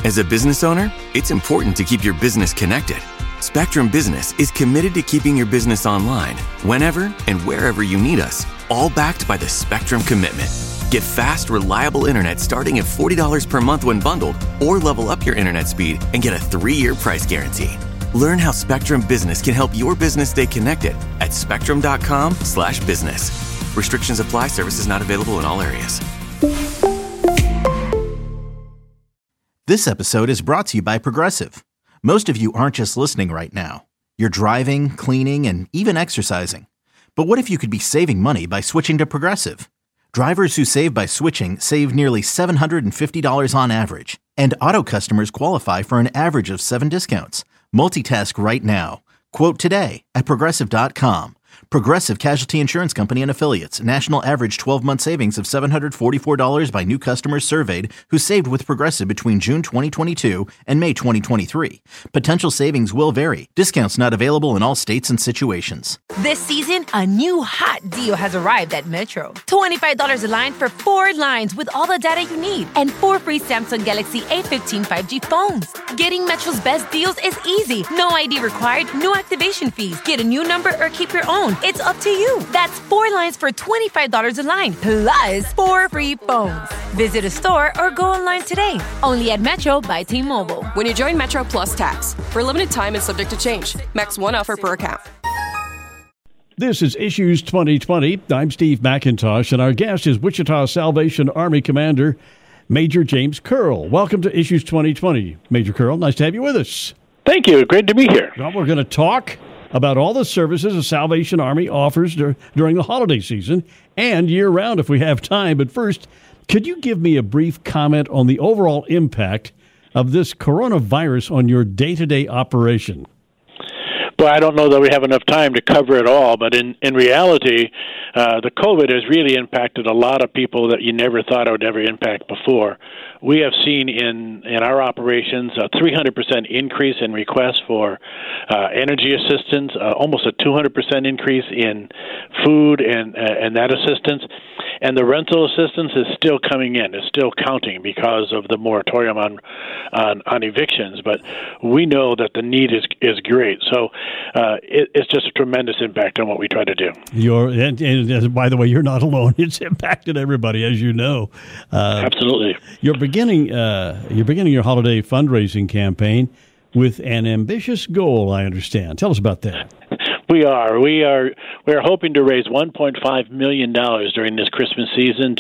As a business owner, it's important to keep your business connected. Spectrum Business is committed to keeping your business online whenever and wherever you need us, all backed by the Spectrum Commitment. Get fast, reliable internet starting at $40 per month when bundled, or level up your internet speed and get a 3-year price guarantee. Learn how Spectrum Business can help your business stay connected at spectrum.com/business. Restrictions apply. Services not available in all areas. This episode is brought to you by Progressive. Most of you aren't just listening right now. You're driving, cleaning, and even exercising. But what if you could be saving money by switching to Progressive? Drivers who save by switching save nearly $750 on average. And auto customers qualify for an average of 7 discounts. Multitask right now. Quote today at Progressive.com. Progressive Casualty Insurance Company and Affiliates. National average 12-month savings of $744 by new customers surveyed who saved with Progressive between June 2022 and May 2023. Potential savings will vary. Discounts not available in all states and situations. This season, a new hot deal has arrived at Metro. $25 a line for 4 lines with all the data you need and 4 free Samsung Galaxy A15 5G phones. Getting Metro's best deals is easy. No ID required, no activation fees. Get a new number or keep your own. It's up to you. That's 4 lines for $25 a line, plus 4 free phones. Visit a store or go online today. Only at Metro by T-Mobile. When you join Metro Plus Tax, for a limited time and subject to change. Max 1 offer per account. This is Issues 2020. I'm Steve McIntosh, and our guest is Wichita Salvation Army Commander Major James Curl. Welcome to Issues 2020. Major Curl, nice to have you with us. Thank you. Great to be here. Well, we're going to talk about all the services the Salvation Army offers during the holiday season and year-round if we have time. But first, could you give me a brief comment on the overall impact of this coronavirus on your day-to-day operation? Well, I don't know that we have enough time to cover it all, but in reality, the COVID has really impacted a lot of people that you never thought it would ever impact before. We have seen in our operations a 300% increase in requests for energy assistance, almost a 200% increase in food and that assistance. And the rental assistance is still coming in. It's still counting because of the moratorium on evictions. But we know that the need is great. So it's just a tremendous impact on what we try to do. And by the way, you're not alone. It's impacted everybody, as you know. Absolutely. You're beginning your holiday fundraising campaign with an ambitious goal, I understand. Tell us about that. We are hoping to raise $1.5 million during this Christmas season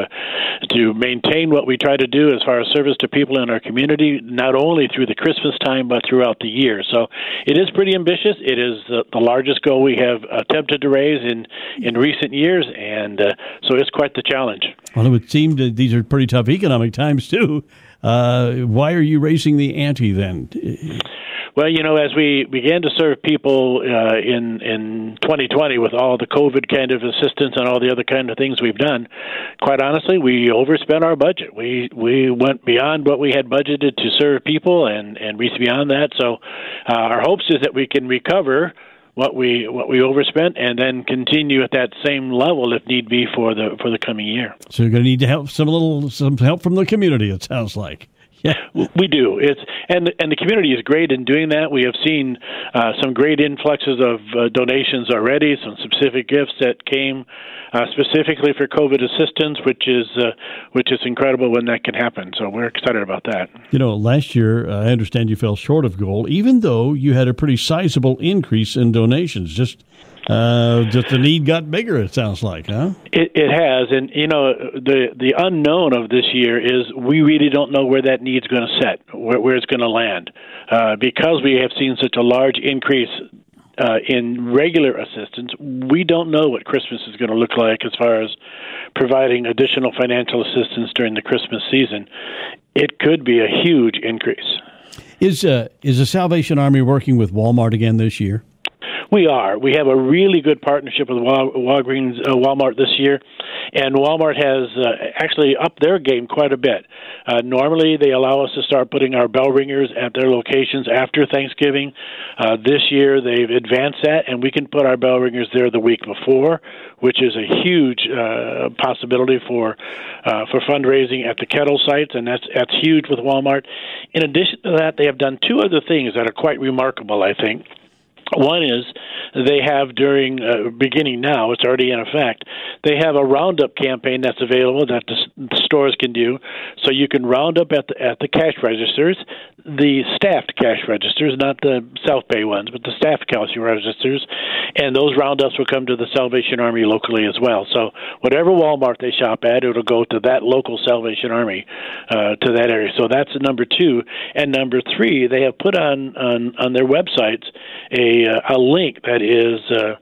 to maintain what we try to do as far as service to people in our community, not only through the Christmas time but throughout the year. So it is pretty ambitious. It is the largest goal we have attempted to raise in recent years, and so it's quite the challenge. Well, it would seem that these are pretty tough economic times too. Why are you raising the ante then? Well, as we began to serve people in 2020 with all the COVID kind of assistance and all the other kind of things we've done, quite honestly, we overspent our budget. We went beyond what we had budgeted to serve people and reached beyond that. So our hopes is that we can recover what we overspent and then continue at that same level if need be for the coming year. So you're going to need to help some help from the community, it sounds like. Yeah. We do. And the community is great in doing that. We have seen some great influxes of donations already, some specific gifts that came specifically for COVID assistance, which is incredible when that can happen. So we're excited about that. Last year, I understand you fell short of goal, even though you had a pretty sizable increase in donations. Just the need got bigger, it sounds like, huh? It has, and the unknown of this year is we really don't know where that need's going to set, where it's going to land, because we have seen such a large increase in regular assistance. We don't know what Christmas is going to look like as far as providing additional financial assistance during the Christmas season. It could be a huge increase. Is the Salvation Army working with Walmart again this year? We are. We have a really good partnership with Walgreens, Walmart this year, And Walmart has actually upped their game quite a bit. Normally, they allow us to start putting our bell ringers at their locations after Thanksgiving. This year, they've advanced that, and we can put our bell ringers there the week before, which is a huge possibility for fundraising at the kettle sites, and that's huge with Walmart. In addition to that, they have done two other things that are quite remarkable, I think. One is they have beginning now, it's already in effect, they have a roundup campaign that's available that the stores can do. So you can round up at the cash registers, the staffed cash registers, not the self-pay ones, but the staffed cash registers, and those roundups will come to the Salvation Army locally as well. So whatever Walmart they shop at, it'll go to that local Salvation Army, to that area. So that's number two. And number three, they have put on their websites a link that is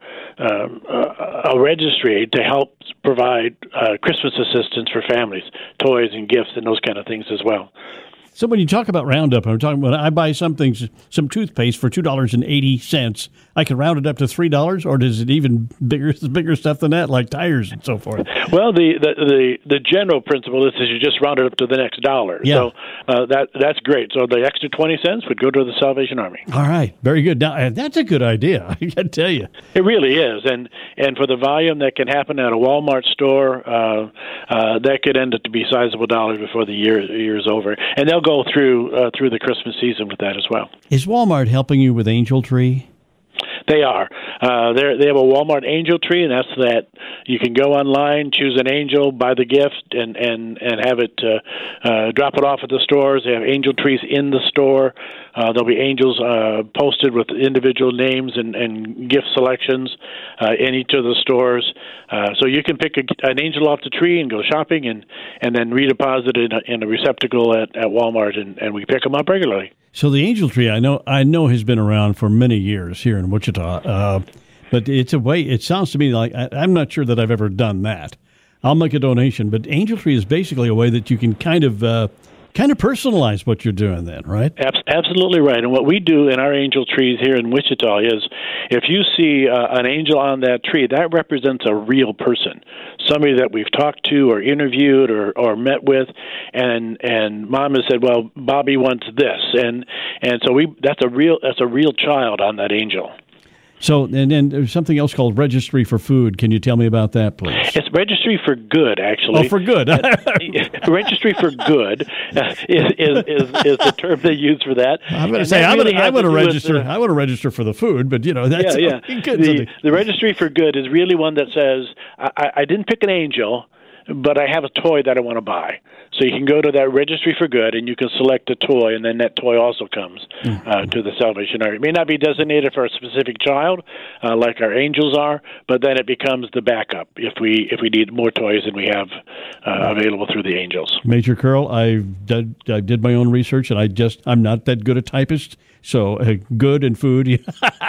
a registry to help provide Christmas assistance for families, toys and gifts and those kind of things as well. So when you talk about Roundup, I'm talking about I buy some toothpaste for $2.80. I can round it up to $3, or does it even bigger stuff than that, like tires and so forth? Well, the general principle is you just round it up to the next dollar. Yeah. So that's great. So the extra 20 cents would go to the Salvation Army. All right, very good. Now that's a good idea. I got to tell you, it really is. And for the volume that can happen at a Walmart store, that could end up to be sizable dollars before the year is over. And they'll go through the Christmas season with that as well. Is Walmart helping you with Angel Tree? They are. They have a Walmart Angel Tree, and that's that you can go online, choose an angel, buy the gift, and have it drop it off at the stores. They have angel trees in the store. There'll be angels posted with individual names and gift selections in each of the stores. So you can pick an angel off the tree and go shopping, and then redeposit it in a receptacle at Walmart, and we pick them up regularly. So the Angel Tree, I know has been around for many years here in Wichita, but it's a way. It sounds to me like I'm not sure that I've ever done that. I'll make a donation, but Angel Tree is basically a way that you can kind of personalize what you're doing then, right? Absolutely right. And what we do in our angel trees here in Wichita is if you see an angel on that tree, that represents a real person, somebody that we've talked to or interviewed or met with, and Mom has said, well, Bobby wants this. And so that's a real child on that angel. So, and then there's something else called Registry for Food. Can you tell me about that, please? It's Registry for Good, actually. Oh, for good. Registry for Good is the term they use for that. I'm going to say I want to register. I want to register for the food, but that's good. The Registry for Good is really one that says I didn't pick an angel, but I have a toy that I want to buy. So you can go to that Registry for Good, and you can select a toy, and then that toy also comes to the Salvation Army. It may not be designated for a specific child, like our angels are, but then it becomes the backup if we need more toys than we have available through the angels. Major Curl, I did my own research, and I'm not that good a typist, so good and food.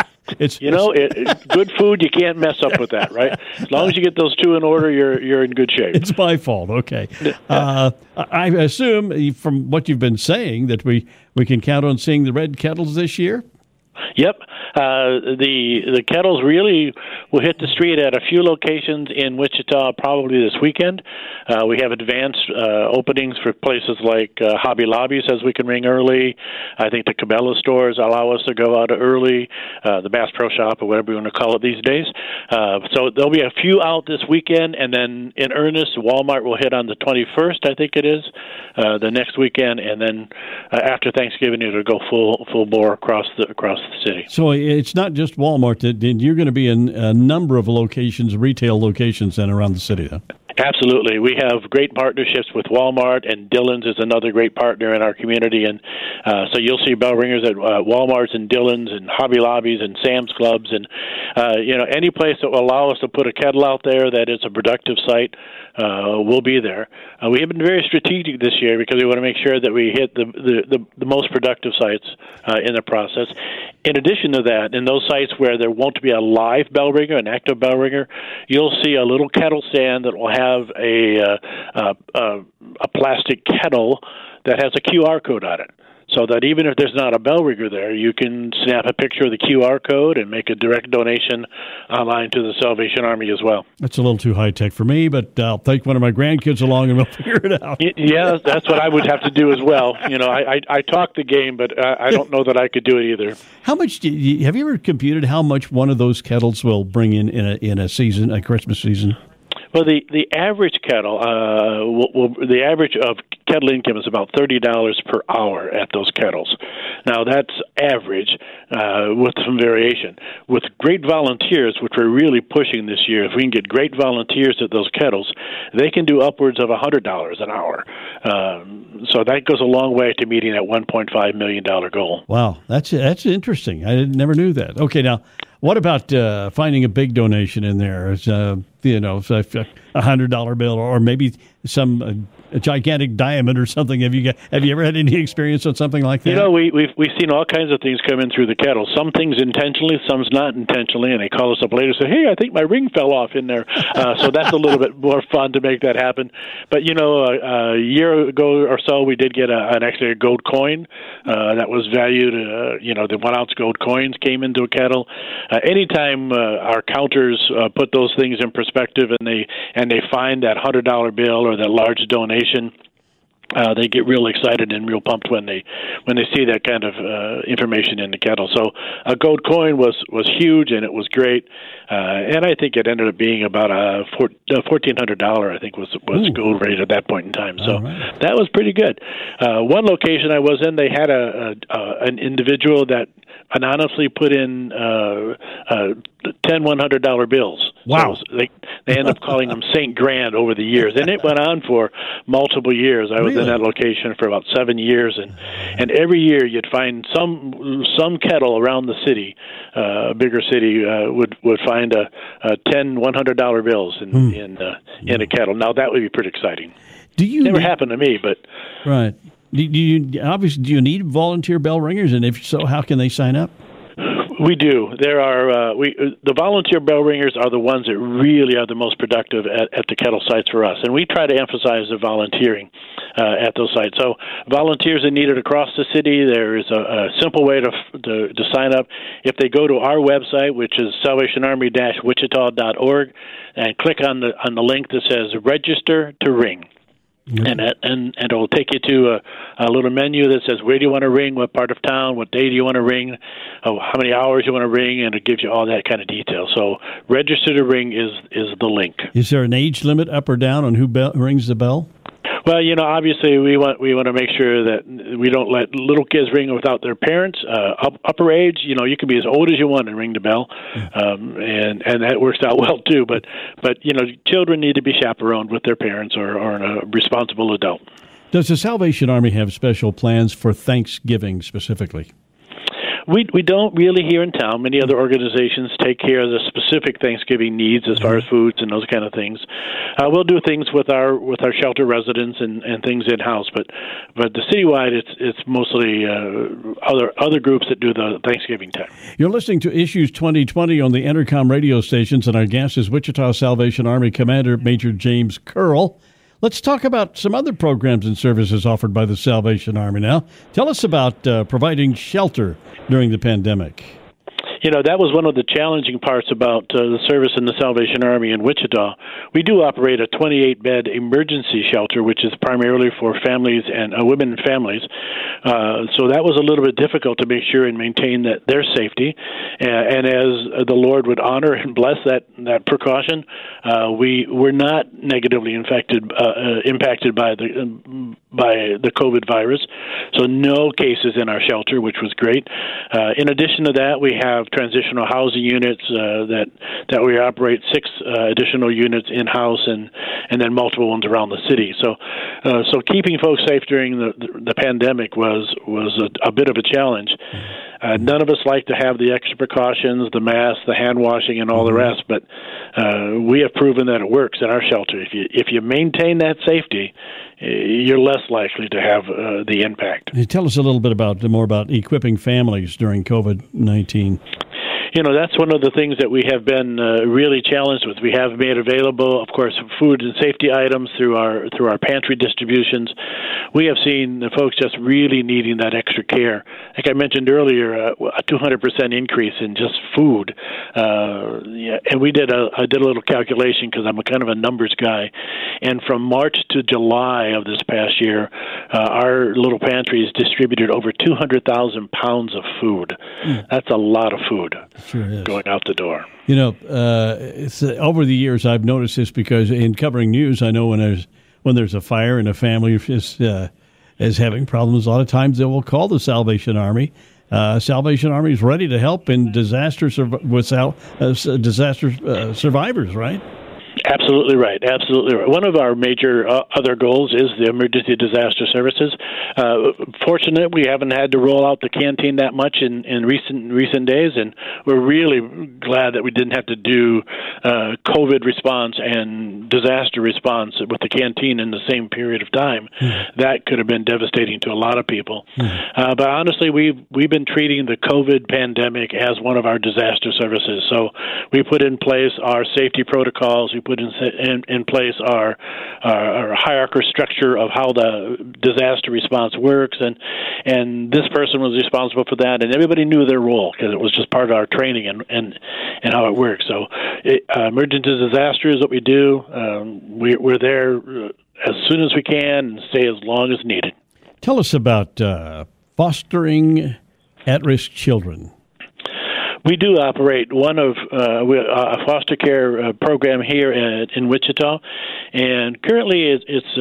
Good food, you can't mess up with that, right? As long as you get those two in order, you're in good shape. It's my fault. Okay. I assume from what you've been saying that we can count on seeing the red kettles this year? Yep. The kettles really will hit the street at a few locations in Wichita probably this weekend. We have advanced openings for places like Hobby Lobby says we can ring early. I think the Cabela stores allow us to go out early, the Bass Pro Shop or whatever you want to call it these days. So there'll be a few out this weekend, and then in earnest, Walmart will hit on the 21st, I think it is, the next weekend, and then after Thanksgiving it'll go full bore across the city. So it's not just Walmart. You're going to be in a number of locations, retail locations, then around the city, though. Absolutely. We have great partnerships with Walmart, and Dillon's is another great partner in our community. And so you'll see bell ringers at Walmart's and Dillon's and Hobby Lobbies and Sam's Clubs and, any place that will allow us to put a kettle out there that is a productive site will be there. We have been very strategic this year because we want to make sure that we hit the most productive sites in the process. In addition to that, in those sites where there won't be a live bell ringer, an active bell ringer, you'll see a little kettle stand that will have a plastic kettle that has a QR code on it. so that even if there's not a bell ringer there, you can snap a picture of the QR code and make a direct donation online to the Salvation Army as well. That's a little too high-tech for me, but I'll take one of my grandkids along and we'll figure it out. Yeah, that's what I would have to do as well. I talk the game, but I don't know that I could do it either. How much have you ever computed how much one of those kettles will bring in a season, a Christmas season? Well, the average kettle, the average of kettle income is about $30 per hour at those kettles. Now, that's average with some variation. With great volunteers, which we're really pushing this year, if we can get great volunteers at those kettles, they can do upwards of $100 an hour. So that goes a long way to meeting that $1.5 million goal. Wow, that's interesting. I never knew that. Okay, now, what about finding a big donation in there? A $100 bill, or maybe some a gigantic diamond or something. Have you ever had any experience on something like that? We've seen all kinds of things come in through the kettle. Some things intentionally, some's not intentionally, and they call us up later and say, "Hey, I think my ring fell off in there." So that's a little bit more fun to make that happen. But a year ago or so, we did get actually a gold coin that was valued. The 1 ounce gold coins came into a kettle. Anytime our counters put those things in perspective, and they find that $100 bill or that large donation, they get real excited and real pumped when they see that kind of information in the kettle. So a gold coin was huge, and it was great, and I think it ended up being about a $1,400. I think was gold rate at that point in time. So that was pretty good. One location I was in, they had an individual that anonymously put in 10 $100 bills. Wow. So they end up calling them St. Grand over the years, and it went on for multiple years. I was in that location for about 7 years, and every year you'd find some kettle around the city, a bigger city, would find a 10 $100 bills in a kettle. Now that would be pretty exciting. Never happened to me, but right. Do you need volunteer bell ringers, and if so, how can they sign up? We do. There are the volunteer bell ringers are the ones that really are the most productive at the kettle sites for us, and we try to emphasize the volunteering at those sites. So volunteers are needed across the city. There is a simple way to sign up. If they go to our website, which is salvationarmy-wichita.org, and click on the link that says "Register to Ring." Mm-hmm. And it will take you to a little menu that says where do you want to ring, what part of town, what day do you want to ring, how many hours you want to ring, and it gives you all that kind of detail. So register to ring is the link. Is there an age limit up or down on who rings the bell? Well, obviously we want to make sure that we don't let little kids ring without their parents. Upper age, you can be as old as you want and ring the bell, and that works out well too. But children need to be chaperoned with their parents or a responsible adult. Does the Salvation Army have special plans for Thanksgiving specifically? We don't really here in town. Many other organizations take care of the specific Thanksgiving needs as far as foods and those kind of things. We'll do things with our shelter residents and things in house, but the citywide it's mostly other groups that do the Thanksgiving time. You're listening to Issues 2020 on the Entercom radio stations, and our guest is Wichita Salvation Army Commander Major James Curl. Let's talk about some other programs and services offered by the Salvation Army now. Tell us about providing shelter during the pandemic. That was one of the challenging parts about the service in the Salvation Army in Wichita. We do operate a 28-bed emergency shelter, which is primarily for families and women and families. So that was a little bit difficult to make sure and maintain their safety. And as the Lord would honor and bless that precaution, we were not negatively impacted by the COVID virus. So no cases in our shelter, which was great. In addition to that, we have transitional housing units that we operate 6 additional units in-house and then multiple ones around the city. So keeping folks safe during the pandemic was a bit of a challenge. None of us like to have the extra precautions, the masks, the hand washing, and all the rest, but we have proven that it works in our shelter. If you maintain that safety, you're less likely to have the impact. Tell us a little bit more about equipping families during COVID-19. That's one of the things that we have been really challenged with. We have made available, of course, food and safety items through our pantry distributions. We have seen the folks just really needing that extra care. Like I mentioned earlier, a 200% increase in just food. And I did a little calculation because I'm a kind of a numbers guy. And from March to July of this past year, our little pantries distributed over 200,000 pounds of food. That's a lot of food. Sure is. Going out the door. Over the years, I've noticed this because in covering news, I know when there's a fire and a family is having problems, a lot of times they will call the Salvation Army. Salvation Army is ready to help in disaster survivors, right? Absolutely right. Absolutely right. One of our major other goals is the emergency disaster services. Fortunately, we haven't had to roll out the canteen that much in recent days, and we're really glad that we didn't have to do COVID response and disaster response with the canteen in the same period of time. That could have been devastating to a lot of people. But honestly, we've been treating the COVID pandemic as one of our disaster services. So we put in place our safety protocols. We put in place our hierarchical structure of how the disaster response works, and this person was responsible for that, and everybody knew their role because it was just part of our training and how it works. So emergency disaster is what we do. We're there as soon as we can and stay as long as needed. Tell us about fostering at-risk children. We do operate one of a foster care program here in Wichita, and currently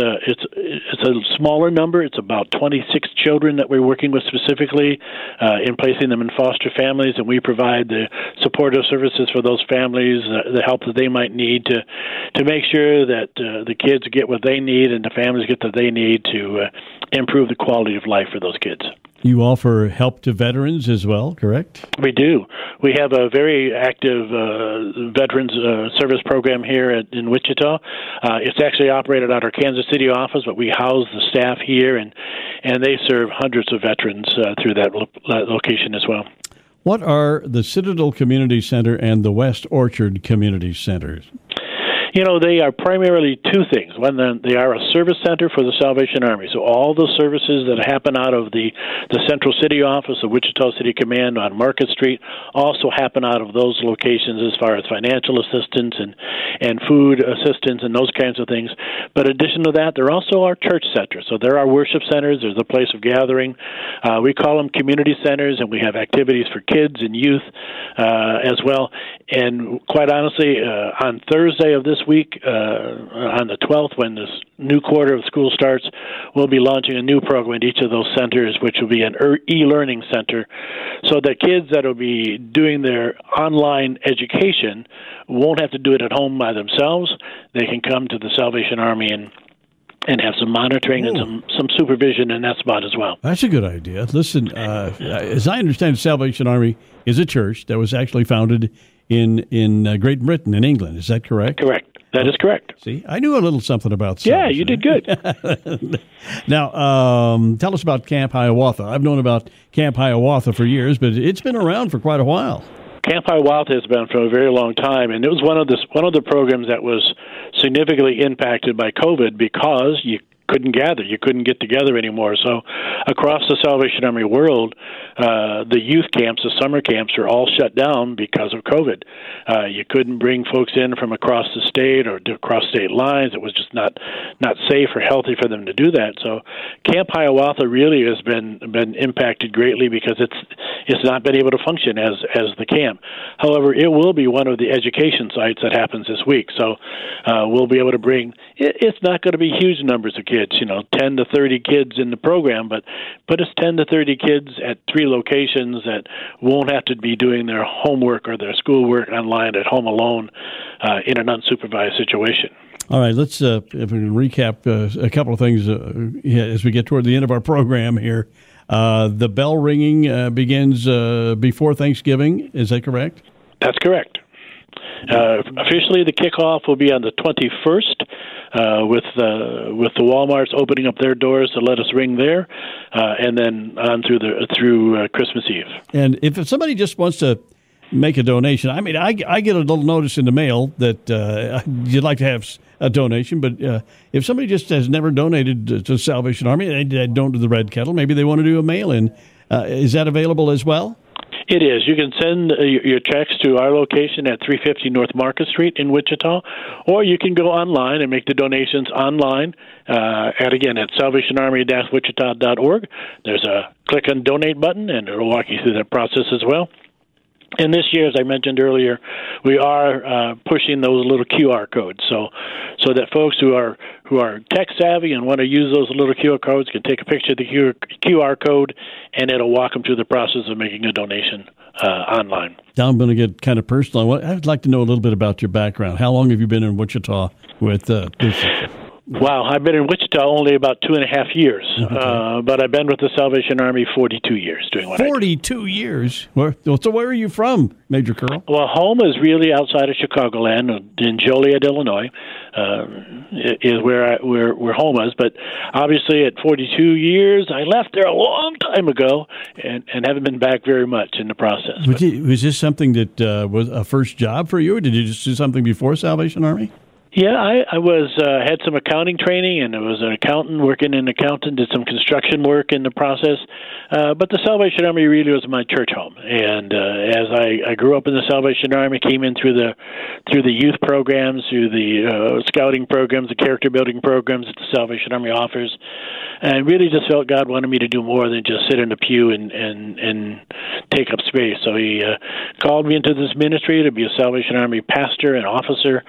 it's a smaller number. It's about 26 children that we're working with specifically in placing them in foster families, and we provide the supportive services for those families, the help that they might need to make sure that the kids get what they need and the families get what they need to improve the quality of life for those kids. You offer help to veterans as well, correct? We do. We have a very active veterans service program here in Wichita. It's actually operated out our Kansas City office, but we house the staff here, and they serve hundreds of veterans through that location as well. What are the Citadel Community Center and the West Orchard Community Centers? They are primarily two things. One, they are a service center for the Salvation Army. So all the services that happen out of the Central City office, the Wichita City Command on Market Street, also happen out of those locations as far as financial assistance and food assistance and those kinds of things. But in addition to that, they're also our church centers. So there are worship centers. There's a place of gathering. We call them community centers, and we have activities for kids and youth as well. And quite honestly, on Thursday of this week, on the 12th, when this new quarter of school starts, we'll be launching a new program at each of those centers, which will be an e-learning center, so that kids that will be doing their online education won't have to do it at home by themselves. They can come to the Salvation Army and have some monitoring and some supervision in that spot as well. That's a good idea. Listen, as I understand, Salvation Army is a church that was actually founded in Great Britain, in England. Is that correct? Correct. That is correct. See, I knew a little something about Salvation. Yeah, you did good. Now, tell us about Camp Hiawatha. I've known about Camp Hiawatha for years, but it's been around for quite a while. Camp Hiawatha has been for a very long time, and it was one of the programs that was significantly impacted by COVID because you couldn't gather. You couldn't get together anymore. So across the Salvation Army world, the youth camps, the summer camps, are all shut down because of COVID. You couldn't bring folks in from across the state or across state lines. It was just not safe or healthy for them to do that. So Camp Hiawatha really has been impacted greatly because it's not been able to function as the camp. However, it will be one of the education sites that happens this week. So we'll be able to bring. It's not going to be huge numbers of kids, 10 to 30 kids in the program, but it's 10 to 30 kids at 3 locations that won't have to be doing their homework or their schoolwork online at home alone in an unsupervised situation. All right, let's if we can recap a couple of things as we get toward the end of our program here. The bell ringing begins before Thanksgiving. Is that correct? That's correct. Officially, the kickoff will be on the 21st. With the Walmarts opening up their doors to let us ring there, and then on through Christmas Eve. And if somebody just wants to make a donation. I mean, I get a little notice in the mail that you'd like to have a donation, but if somebody just has never donated to Salvation Army, they don't do the Red Kettle, maybe they want to do a mail-in. Is that available as well? It is. You can send your checks to our location at 350 North Market Street in Wichita, or you can go online and make the donations online at salvationarmy-wichita.org. There's a click on donate button, and it'll walk you through that process as well. And this year, as I mentioned earlier, we are pushing those little QR codes, so that folks who are tech savvy and want to use those little QR codes can take a picture of the QR code, and it'll walk them through the process of making a donation online. Now I'm going to get kind of personal. I'd like to know a little bit about your background. How long have you been in Wichita with this? Wow, I've been in Wichita only about 2.5 years, but I've been with the Salvation Army 42 years doing what I do. 42 years? So where are you from, Major Curl? Well, home is really outside of Chicagoland, in Joliet, Illinois, is where home is. But obviously at 42 years, I left there a long time ago and haven't been back very much in the process. Was this something that was a first job for you, or did you just do something before Salvation Army? Yeah, I was had some accounting training, and I was an accountant, working in accounting, did some construction work in the process. But the Salvation Army really was my church home. And as I grew up in the Salvation Army, came in through the youth programs, through the scouting programs, the character building programs that the Salvation Army offers, and really just felt God wanted me to do more than just sit in the pew and take up space. So He called me into this ministry to be a Salvation Army pastor and officer.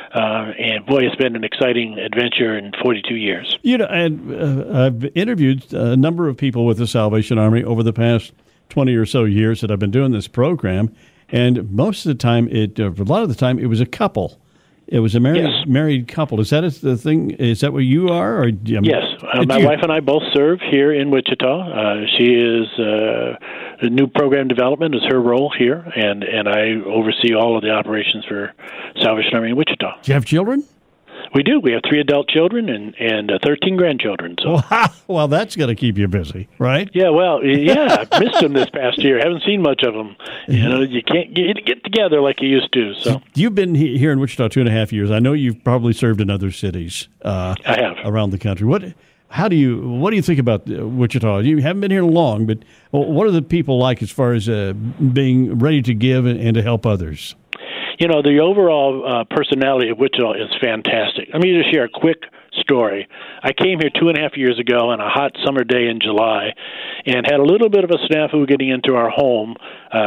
And boy, it's been an exciting adventure in 42 years. You know, and I've interviewed a number of people with the Salvation Army over the past 20 or so years that I've been doing this program, and most of the time, a lot of the time, it was a couple. It was a married couple. Is that the thing? Is that what you are? Or, yes. My wife and I both serve here in Wichita. She is the new program development is her role here, and I oversee all of the operations for Salvation Army in Wichita. Do you have children? We do. We have 3 adult children and 13 grandchildren. So. Well, that's going to keep you busy, right? Yeah, well, I missed them this past year. Haven't seen much of them. You know, you can't get together like you used to. So you've been here in Wichita 2.5 years. I know you've probably served in other cities. I have around the country. What do you think about Wichita? You haven't been here long, but what are the people like as far as being ready to give and to help others? You know, the overall personality of Wichita is fantastic. Let me just share a quick story. I came here 2.5 years ago on a hot summer day in July and had a little bit of a snafu getting into our home.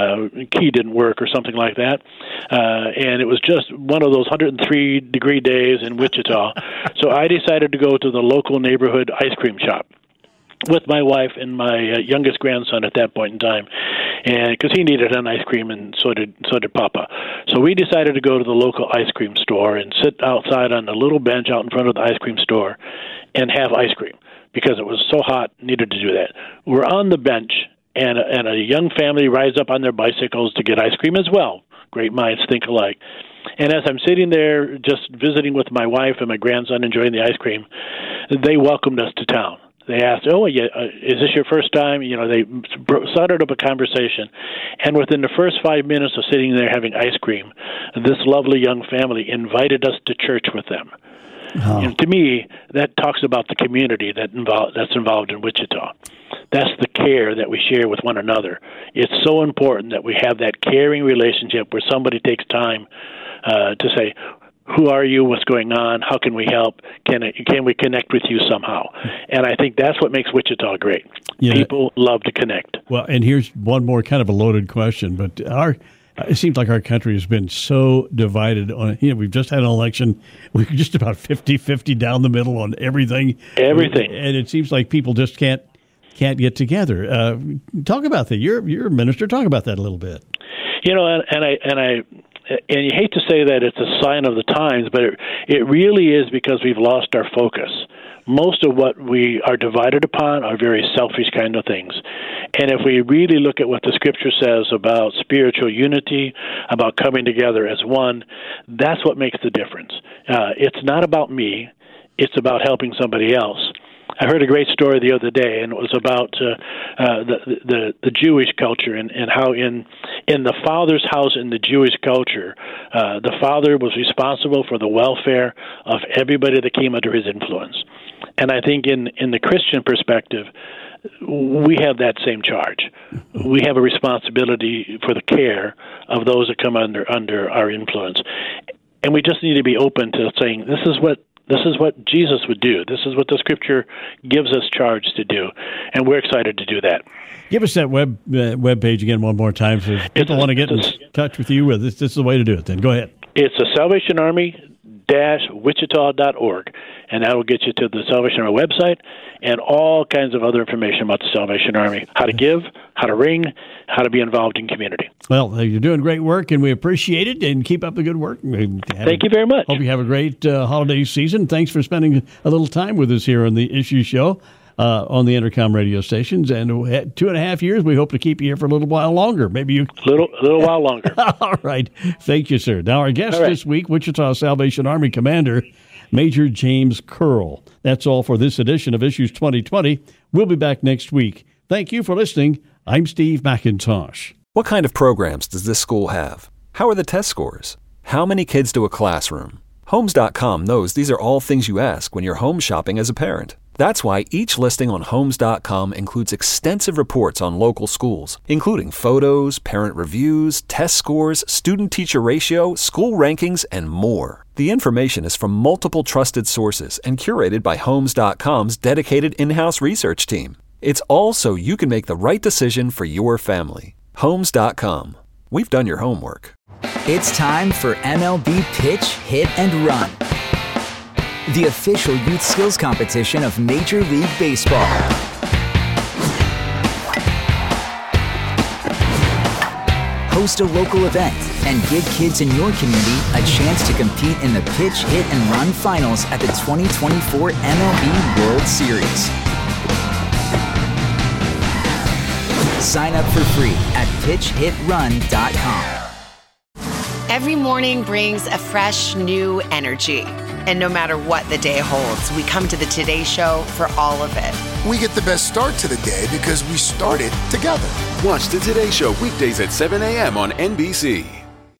Key didn't work or something like that. And it was just one of those 103-degree days in Wichita. So I decided to go to the local neighborhood ice cream shop with my wife and my youngest grandson at that point in time, and because he needed an ice cream, and so did Papa. So we decided to go to the local ice cream store and sit outside on a little bench out in front of the ice cream store and have ice cream because it was so hot, needed to do that. We're on the bench, and a young family rides up on their bicycles to get ice cream as well. Great minds think alike. And as I'm sitting there just visiting with my wife and my grandson enjoying the ice cream, they welcomed us to town. They asked, is this your first time? You know, they started up a conversation. And within the first 5 minutes of sitting there having ice cream, this lovely young family invited us to church with them. Oh. And to me, that talks about the community that's involved in Wichita. That's the care that we share with one another. It's so important that we have that caring relationship where somebody takes time to say, who are you? What's going on? How can we help? Can we connect with you somehow? And I think that's what makes Wichita great. Yeah. People love to connect. Well, and here's one more kind of a loaded question, but it seems like our country has been so divided on, we've just had an election. We're just about 50-50 down the middle on everything. Everything. And it seems like people just can't get together. Talk about that. You're a minister. Talk about that a little bit. You know, and you hate to say that it's a sign of the times, but it really is because we've lost our focus. Most of what we are divided upon are very selfish kind of things. And if we really look at what the Scripture says about spiritual unity, about coming together as one, that's what makes the difference. It's not about me. It's about helping somebody else. I heard a great story the other day, and it was about the Jewish culture and how in the father's house in the Jewish culture, the father was responsible for the welfare of everybody that came under his influence. And I think in the Christian perspective, we have that same charge. We have a responsibility for the care of those that come under our influence. And we just need to be open to saying, this is what Jesus would do. This is what the Scripture gives us charge to do, and we're excited to do that. Give us that web page again one more time, so if people want to get in touch with you. This is the way to do it. Then go ahead. It's the Salvation Army-Wichita.org, and that will get you to the Salvation Army website and all kinds of other information about the Salvation Army: how to give, how to ring, how to be involved in community. Well, you're doing great work, and we appreciate it, and keep up the good work. Thank you very much. Hope you have a great holiday season. Thanks for spending a little time with us here on the Issue Show on the Entercom radio stations. And 2.5 years, we hope to keep you here for a little while longer. Maybe you... little while longer. All right. Thank you, sir. Now, our guest this week, Wichita Salvation Army Commander Major James Curl. That's all for this edition of Issues 2020. We'll be back next week. Thank you for listening. I'm Steve McIntosh. What kind of programs does this school have? How are the test scores? How many kids to a classroom? Homes.com knows these are all things you ask when you're home shopping as a parent. That's why each listing on Homes.com includes extensive reports on local schools, including photos, parent reviews, test scores, student-teacher ratio, school rankings, and more. The information is from multiple trusted sources and curated by Homes.com's dedicated in-house research team. It's all so you can make the right decision for your family. Homes.com. We've done your homework. It's time for MLB Pitch, Hit, and Run, the official youth skills competition of Major League Baseball. Host a local event and give kids in your community a chance to compete in the Pitch, Hit, and Run finals at the 2024 MLB World Series. Sign up for free at pitchhitrun.com. Every morning brings a fresh, new energy. And no matter what the day holds, we come to the Today Show for all of it. We get the best start to the day because we started together. Watch the Today Show weekdays at 7 a.m. on NBC.